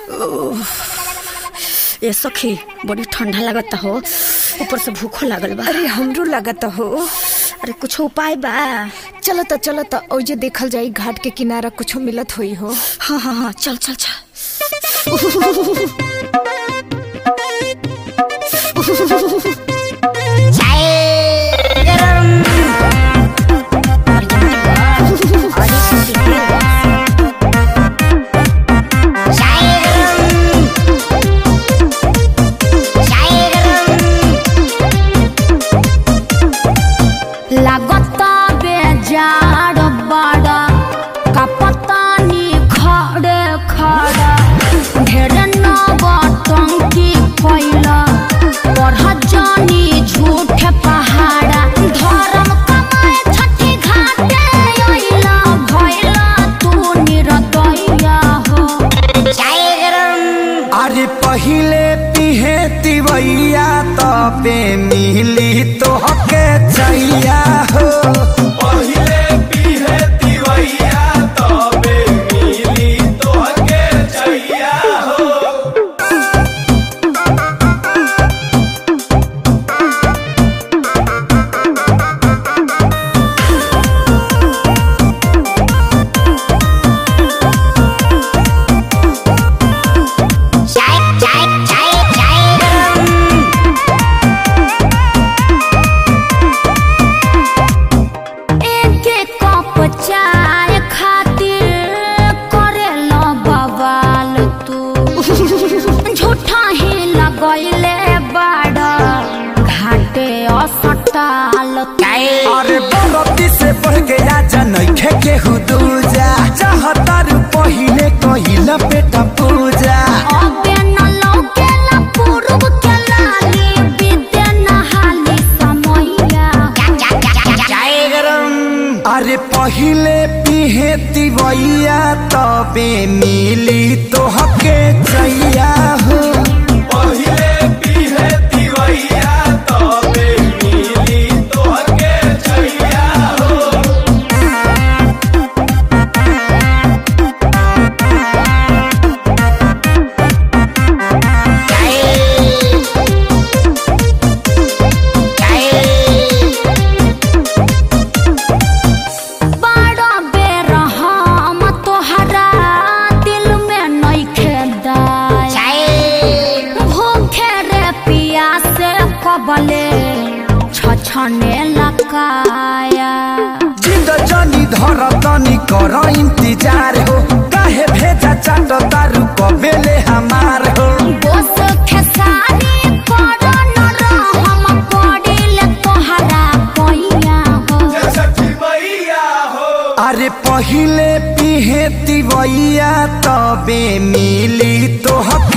ये सखी बड़ी ठंडा लगता हो, ऊपर से भूखो लागल बा। अरे हमरो लगता हो। अरे कुछ उपाय बा? चलो तो ओजे देखल जाई, घाट के किनारा कुछ मिलत होई हो। हाँ चल चल चल। लागता बेजार बड़ा कपतानी खड़े खड़ा ढेर नौटंकी कैला पढ़ जानी झूठ पहाड़ा धर्म कमाए छठी घाटे अइला भइला तू निरतैया हो। अरे पहिले पिहे तिवैया तबे मिली तोहके चैया हो। पहिले पिहे तिवैया तबे मिली तोहके चैया हो। चाय खातिर करेला बवाल तू झूठा ही लगैले बड़ा घाटे असटाल। अरे बरती से बढ़ गया जनैखे केहू दूजा चाहतारू पहिले कहिला बेटा पूजा। अबे न लौकेला पूर्व के लाली विद्या नहाली समैया। अरे पहिले पिहे तिवैया तबे मिली तोहके चैया हो। पहिले पिहे तिवैया तबे मिली तोहके चैया हो। बड़ा बेरहम तोहरा दिल में नइखे दाई भूखे रे पियासे कबले छछने लकाया। जिंद जनी धर तनी कर इंतजार हो, काहे भेजा चाट तारू कबेले हमार हो। बोस खेसारी करो न रहम पड़िले तोहरा पैया हो। छठी मैया हो। अरे पहिले पिहे तिवैया तबे मिली तोहके